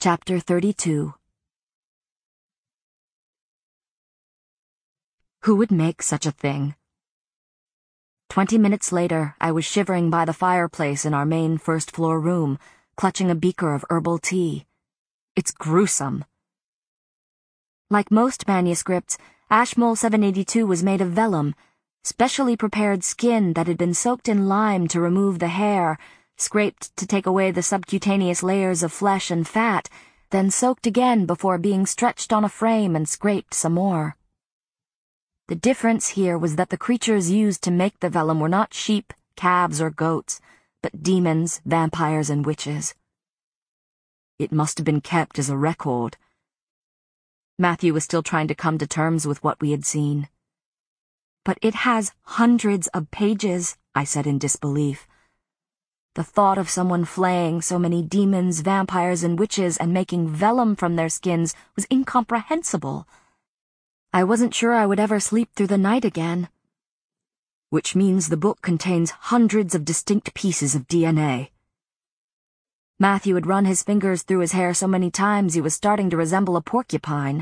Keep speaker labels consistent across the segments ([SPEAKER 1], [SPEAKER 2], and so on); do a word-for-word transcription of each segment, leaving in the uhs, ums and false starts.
[SPEAKER 1] Chapter thirty-two. Who would make such a thing? Twenty minutes later, I was shivering by the fireplace in our main first-floor room, clutching a beaker of herbal tea. It's gruesome. Like most manuscripts, Ashmole seven eighty-two was made of vellum, specially prepared skin that had been soaked in lime to remove the hair, scraped to take away the subcutaneous layers of flesh and fat, then soaked again before being stretched on a frame and scraped some more. The difference here was that the creatures used to make the vellum were not sheep, calves, or goats, but demons, vampires, and witches. It must have been kept as a record. Matthew was still trying to come to terms with what we had seen. But it has hundreds of pages, I said in disbelief. The thought of someone flaying so many demons, vampires, and witches and making vellum from their skins was incomprehensible. I wasn't sure I would ever sleep through the night again. Which means the book contains hundreds of distinct pieces of D N A. Matthew had run his fingers through his hair so many times he was starting to resemble a porcupine.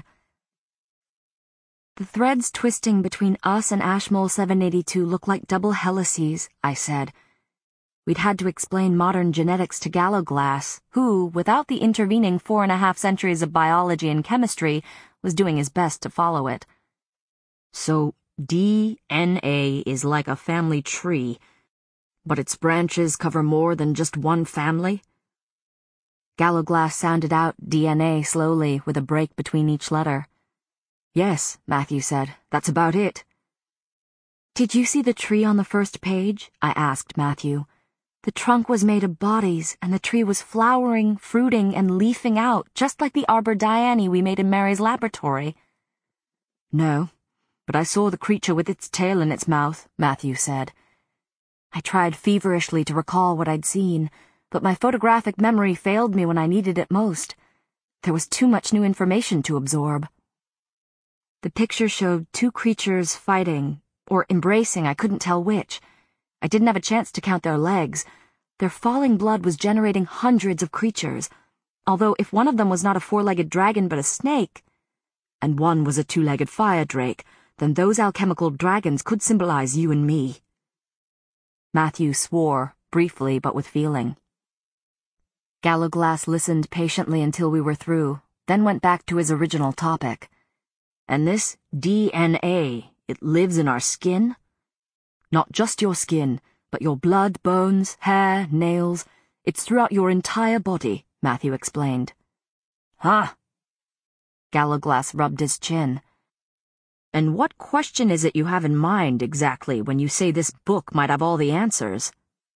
[SPEAKER 1] The threads twisting between us and Ashmole seven eighty-two look like double helices, I said. We'd had to explain modern genetics to Gallowglass, who, without the intervening four and a half centuries of biology and chemistry, was doing his best to follow it. So, D N A is like a family tree, but its branches cover more than just one family? Gallowglass sounded out D N A slowly, with a break between each letter. Yes, Matthew said, that's about it. Did you see the tree on the first page? I asked Matthew. The trunk was made of bodies, and the tree was flowering, fruiting, and leafing out, just like the Arbor Diane we made in Mary's laboratory. No, but I saw the creature with its tail in its mouth, Matthew said. I tried feverishly to recall what I'd seen, but my photographic memory failed me when I needed it most. There was too much new information to absorb. The picture showed two creatures fighting, or embracing, I couldn't tell which. I didn't have a chance to count their legs. Their falling blood was generating hundreds of creatures, although if one of them was not a four-legged dragon but a snake, and one was a two-legged fire drake, then those alchemical dragons could symbolize you and me. Matthew swore, briefly but with feeling. Gallowglass listened patiently until we were through, then went back to his original topic. And this D N A, it lives in our skin? Not just your skin, but your blood, bones, hair, nails. It's throughout your entire body, Matthew explained. Huh? Gallowglass rubbed his chin. And what question is it you have in mind exactly when you say this book might have all the answers?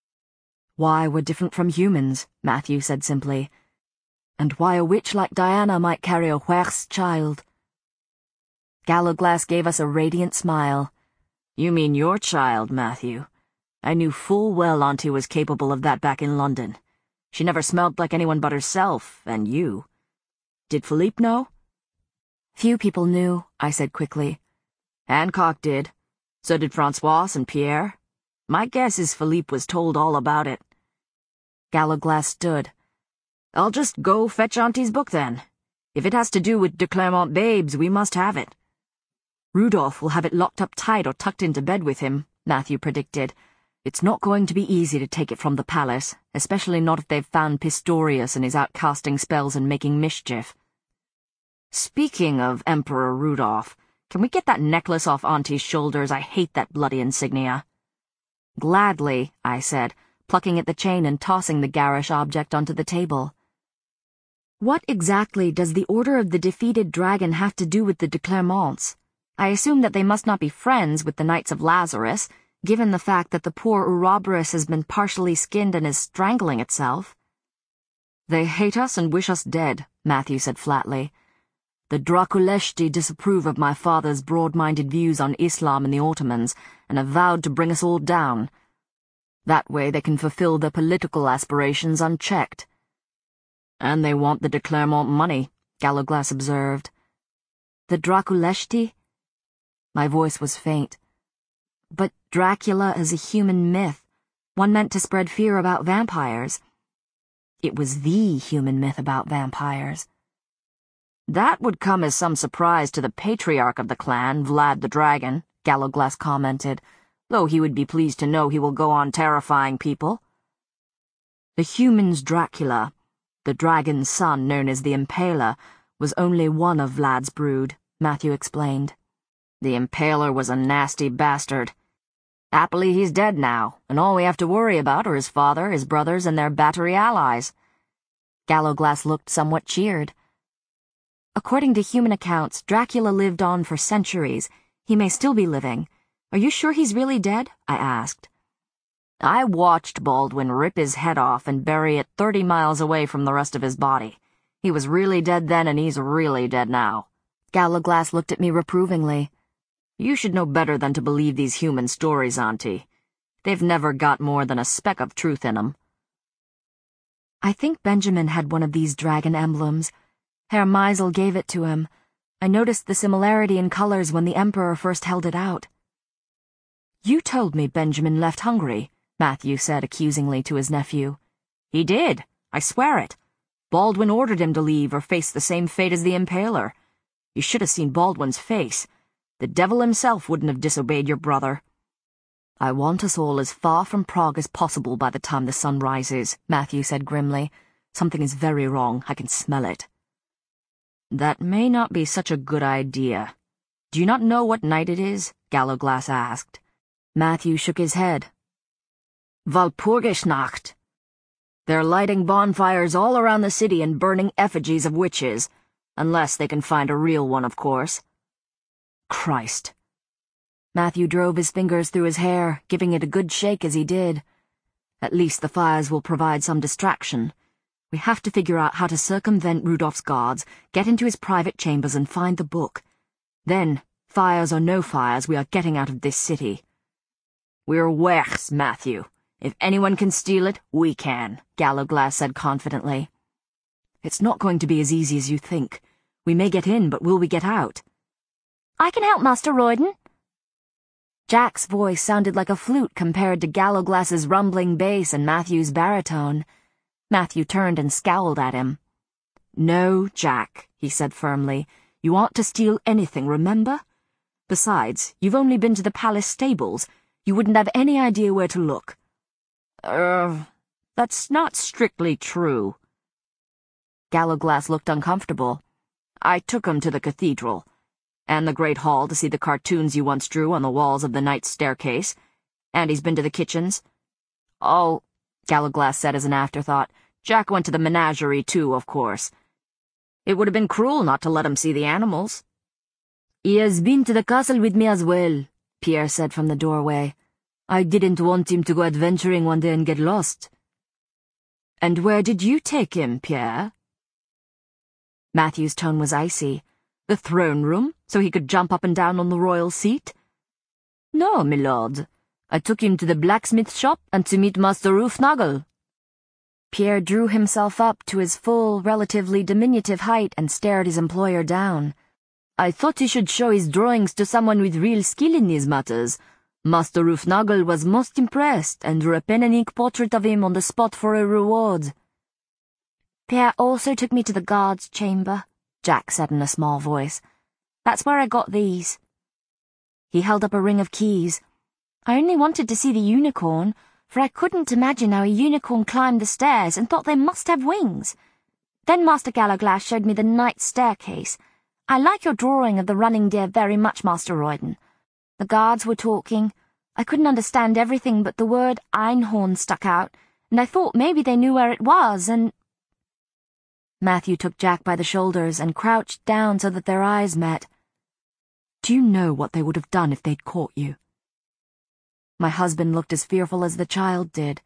[SPEAKER 1] Why we're different from humans, Matthew said simply. And why a witch like Diana might carry a Huer's child. Gallowglass gave us a radiant smile. You mean your child, Matthew. I knew full well Auntie was capable of that back in London. She never smelled like anyone but herself, and you. Did Philippe know? Few people knew, I said quickly. Hancock did. So did Francois and Pierre. My guess is Philippe was told all about it. Gallowglass stood. I'll just go fetch Auntie's book then. If it has to do with de Clermont babes, we must have it. Rudolph will have it locked up tight or tucked into bed with him, Matthew predicted. It's not going to be easy to take it from the palace, especially not if they've found Pistorius and is out casting spells and making mischief. Speaking of Emperor Rudolph, can we get that necklace off Auntie's shoulders? I hate that bloody insignia. Gladly, I said, plucking at the chain and tossing the garish object onto the table. What exactly does the Order of the Defeated Dragon have to do with the de Clermonts? I assume that they must not be friends with the Knights of Lazarus, given the fact that the poor Ouroboros has been partially skinned and is strangling itself. They hate us and wish us dead, Matthew said flatly. The Draculeshti disapprove of my father's broad-minded views on Islam and the Ottomans, and have vowed to bring us all down. That way they can fulfill their political aspirations unchecked. And they want the de Clermont money, Gallowglass observed. The Draculeshti? My voice was faint. But Dracula is a human myth, one meant to spread fear about vampires. It was the human myth about vampires. That would come as some surprise to the patriarch of the clan, Vlad the Dragon, Gallowglass commented, though he would be pleased to know he will go on terrifying people. The human's Dracula, the dragon's son known as the Impaler, was only one of Vlad's brood, Matthew explained. The Impaler was a nasty bastard. Happily he's dead now, and all we have to worry about are his father, his brothers, and their battery allies. Gallowglass looked somewhat cheered. According to human accounts, Dracula lived on for centuries. He may still be living. Are you sure he's really dead? I asked. I watched Baldwin rip his head off and bury it thirty miles away from the rest of his body. He was really dead then, and he's really dead now. Gallowglass looked at me reprovingly. You should know better than to believe these human stories, Auntie. They've never got more than a speck of truth in 'em. I think Benjamin had one of these dragon emblems. Herr Meisel gave it to him. I noticed the similarity in colors when the Emperor first held it out. You told me Benjamin left Hungary, Matthew said accusingly to his nephew. He did, I swear it. Baldwin ordered him to leave or face the same fate as the Impaler. You should have seen Baldwin's face. The devil himself wouldn't have disobeyed your brother. I want us all as far from Prague as possible by the time the sun rises, Matthew said grimly. Something is very wrong. I can smell it. That may not be such a good idea. Do you not know what night it is? Gallowglass asked. Matthew shook his head. Walpurgisnacht. They're lighting bonfires all around the city and burning effigies of witches, unless they can find a real one, of course. Christ. Matthew drove his fingers through his hair, giving it a good shake as he did. At least the fires will provide some distraction. We have to figure out how to circumvent Rudolph's guards, get into his private chambers and find the book. Then, fires or no fires, we are getting out of this city. We're waechs, Matthew. If anyone can steal it, we can, Gallowglass said confidently. It's not going to be as easy as you think. We may get in, but will we get out? I can help, Master Royden. Jack's voice sounded like a flute compared to Gallowglass's rumbling bass and Matthew's baritone. Matthew turned and scowled at him. No, Jack, he said firmly. You aren't to steal anything, remember? Besides, you've only been to the palace stables. You wouldn't have any idea where to look. Er, that's not strictly true. Gallowglass looked uncomfortable. I took him to the cathedral, and the Great Hall to see the cartoons you once drew on the walls of the knight's staircase, and he's been to the kitchens. Oh, Gallowglass said as an afterthought, Jack went to the menagerie too, of course. It would have been cruel not to let him see the animals. He has been to the castle with me as well, Pierre said from the doorway. I didn't want him to go adventuring one day and get lost. And where did you take him, Pierre? Matthew's tone was icy. The throne room, so he could jump up and down on the royal seat? No, my lord. I took him to the blacksmith shop and to meet Master Rufnagel. Pierre drew himself up to his full, relatively diminutive height and stared his employer down. I thought he should show his drawings to someone with real skill in these matters. Master Rufnagel was most impressed and drew a pen and ink portrait of him on the spot for a reward. Pierre also took me to the guard's chamber, Jack said in a small voice. That's where I got these. He held up a ring of keys. I only wanted to see the unicorn, for I couldn't imagine how a unicorn climbed the stairs and thought they must have wings. Then Master Gallowglass showed me the knight's staircase. I like your drawing of the running deer very much, Master Royden. The guards were talking. I couldn't understand everything, but the word Einhorn stuck out, and I thought maybe they knew where it was, and... Matthew took Jack by the shoulders and crouched down so that their eyes met. Do you know what they would have done if they'd caught you? My husband looked as fearful as the child did.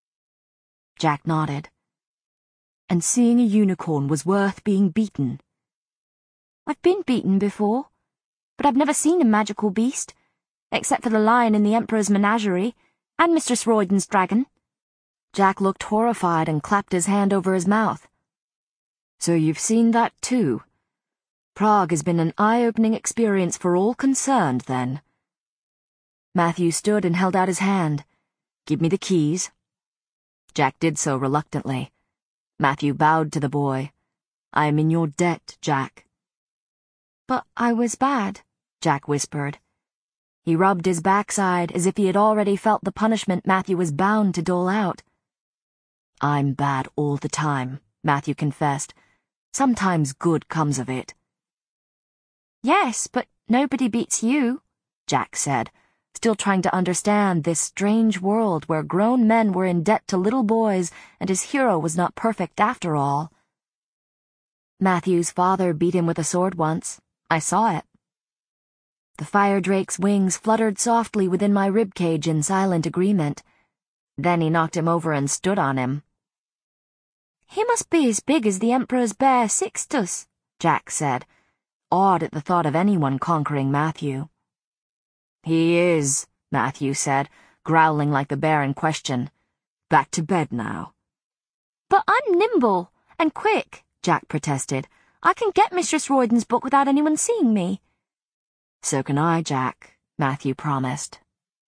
[SPEAKER 1] Jack nodded. And seeing a unicorn was worth being beaten. I've been beaten before, but I've never seen a magical beast, except for the lion in the Emperor's menagerie, and Mistress Royden's dragon. Jack looked horrified and clapped his hand over his mouth. So you've seen that too? Prague has been an eye-opening experience for all concerned, then. Matthew stood and held out his hand. Give me the keys. Jack did so reluctantly. Matthew bowed to the boy. "I am in your debt, Jack."
[SPEAKER 2] "But I was bad,"
[SPEAKER 1] Jack whispered. He rubbed his backside as if he had already felt the punishment Matthew was bound to dole out. "I'm bad all the time," Matthew confessed. "Sometimes good comes of it."
[SPEAKER 2] "Yes, but nobody beats you," Jack said, still trying to understand this strange world where grown men were in debt to little boys and his hero was not perfect after all.
[SPEAKER 1] "Matthew's father beat him with a sword once. I saw it." The fire drake's wings fluttered softly within my ribcage in silent agreement. Then he knocked him over and stood on him.
[SPEAKER 2] "He must be as big as the Emperor's bear Sixtus," Jack said, awed at the thought of anyone conquering Matthew.
[SPEAKER 1] "He is," Matthew said, growling like the bear in question. "Back to bed now."
[SPEAKER 2] "But I'm nimble and quick," Jack protested. "I can get Mistress Royden's book without anyone seeing me."
[SPEAKER 1] "So can I, Jack," Matthew promised.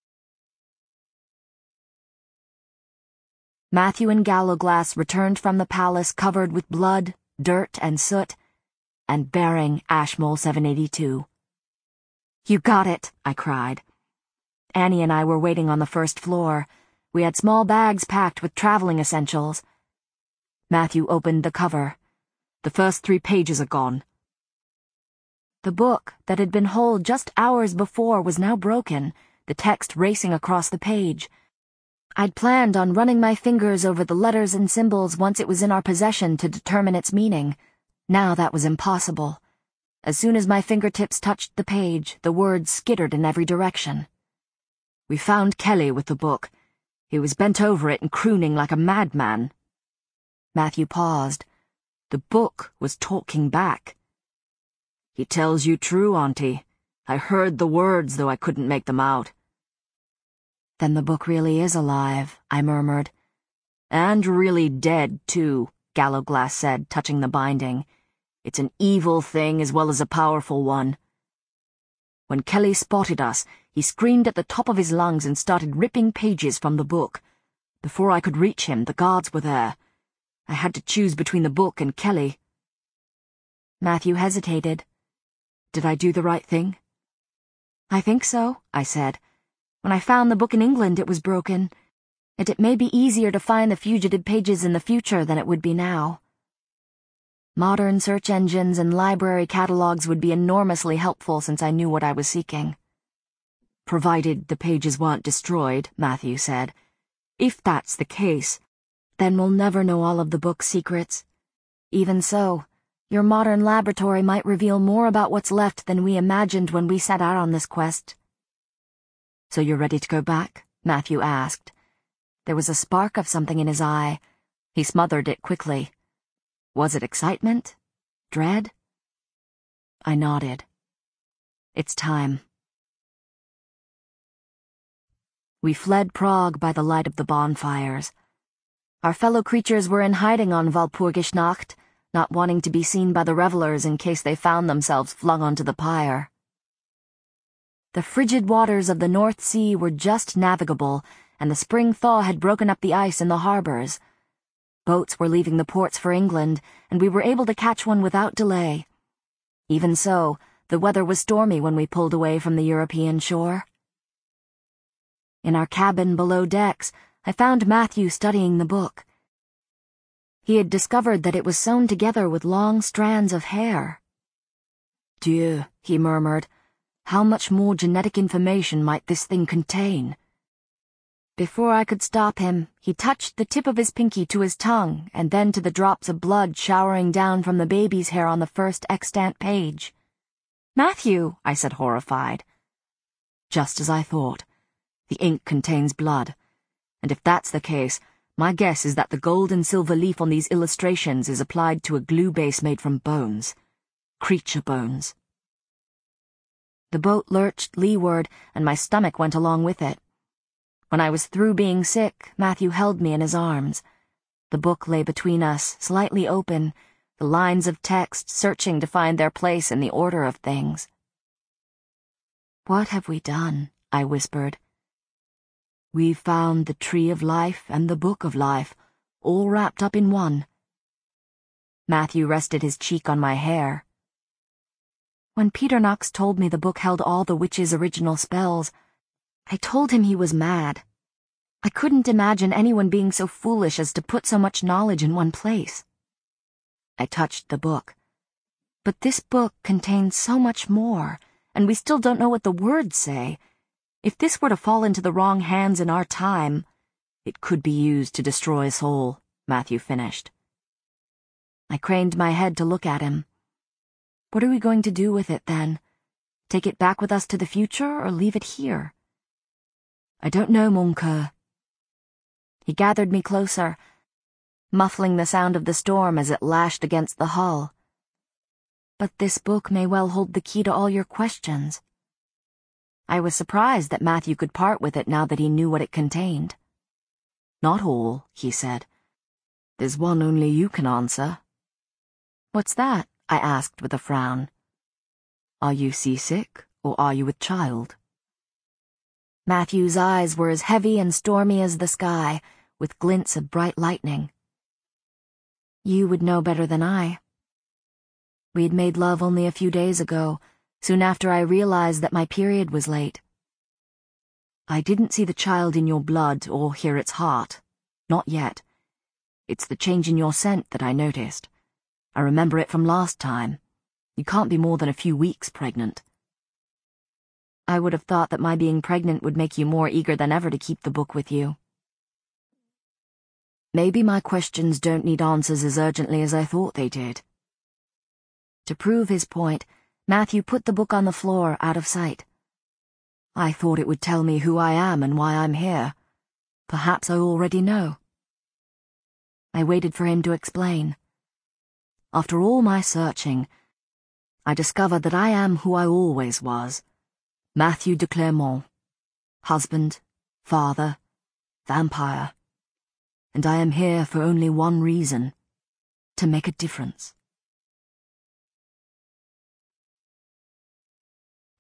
[SPEAKER 1] Matthew and Gallowglass returned from the palace covered with blood, dirt, and soot, and bearing Ashmole seven eighty-two. "You got it," I cried. Annie and I were waiting on the first floor. We had small bags packed with traveling essentials. Matthew opened the cover. "The first three pages are gone." The book that had been whole just hours before was now broken, the text racing across the page. I'd planned on running my fingers over the letters and symbols once it was in our possession to determine its meaning. Now that was impossible. As soon as my fingertips touched the page, the words skittered in every direction. "We found Kelly with the book. He was bent over it and crooning like a madman." Matthew paused. The book was talking back. "He tells you true, Auntie. I heard the words, though I couldn't make them out." "Then the book really is alive," I murmured. "And really dead, too," Gallowglass said, touching the binding. "It's an evil thing as well as a powerful one. When Kelly spotted us, he screamed at the top of his lungs and started ripping pages from the book. Before I could reach him, the guards were there. I had to choose between the book and Kelly." Matthew hesitated. "Did I do the right thing?" "I think so," I said. "When I found the book in England, it was broken, and it may be easier to find the fugitive pages in the future than it would be now. Modern search engines and library catalogues would be enormously helpful since I knew what I was seeking." "Provided the pages weren't destroyed," Matthew said. "If that's the case, then we'll never know all of the book's secrets. Even so, your modern laboratory might reveal more about what's left than we imagined when we set out on this quest." "So you're ready to go back?" Matthew asked. There was a spark of something in his eye. He smothered it quickly. Was it excitement? Dread? I nodded. "It's time." We fled Prague by the light of the bonfires. Our fellow creatures were in hiding on Walpurgisnacht, not wanting to be seen by the revelers in case they found themselves flung onto the pyre. The frigid waters of the North Sea were just navigable, and the spring thaw had broken up the ice in the harbors. Boats were leaving the ports for England, and we were able to catch one without delay. Even so, the weather was stormy when we pulled away from the European shore. In our cabin below decks, I found Matthew studying the book. He had discovered that it was sewn together with long strands of hair. "Dieu," he murmured, "how much more genetic information might this thing contain?" Before I could stop him, he touched the tip of his pinky to his tongue and then to the drops of blood showering down from the baby's hair on the first extant page. "Matthew," I said, horrified. "Just as I thought. The ink contains blood. And if that's the case, my guess is that the gold and silver leaf on these illustrations is applied to a glue base made from bones. Creature bones." The boat lurched leeward, and my stomach went along with it. When I was through being sick, Matthew held me in his arms. The book lay between us, slightly open, the lines of text searching to find their place in the order of things. "What have we done?" I whispered. "We've found the tree of life and the book of life, all wrapped up in one,"
[SPEAKER 2] Matthew rested his cheek on my hair. When Peter Knox told me the book held all the witch's original spells, I told him he was mad. I couldn't imagine anyone being so foolish as to put so much knowledge in one place. I touched the book. But this book contains so much more, and we still don't know what the words say. If this were to fall into the wrong hands in our time, it could be used to destroy us all, Matthew finished. I craned my head to look at him. What are we going to do with it, then? Take it back with us to the future, or leave it here? I don't know, mon coeur. He gathered me closer, muffling the sound of the storm as it lashed against the hull. But this book may well hold the key to all your questions. I was surprised that Matthew could part with it now that he knew what it contained. Not all, he said. There's one only you can answer. What's that? I asked with a frown. Are you seasick, or are you with child? Matthew's eyes were as heavy and stormy as the sky, with glints of bright lightning. You would know better than I. We'd made love only a few days ago, soon after I realized that my period was late. I didn't see the child in your blood or hear its heart. Not yet. It's the change in your scent that I noticed. I remember it from last time. You can't be more than a few weeks pregnant. I would have thought that my being pregnant would make you more eager than ever to keep the book with you. Maybe my questions don't need answers as urgently as I thought they did. To prove his point, Matthew put the book on the floor out of sight. I thought it would tell me who I am and why I'm here. Perhaps I already know. I waited for him to explain. After all my searching, I discovered that I am who I always was, Matthew de Clermont, husband, father, vampire, and I am here for only one reason, to make a difference.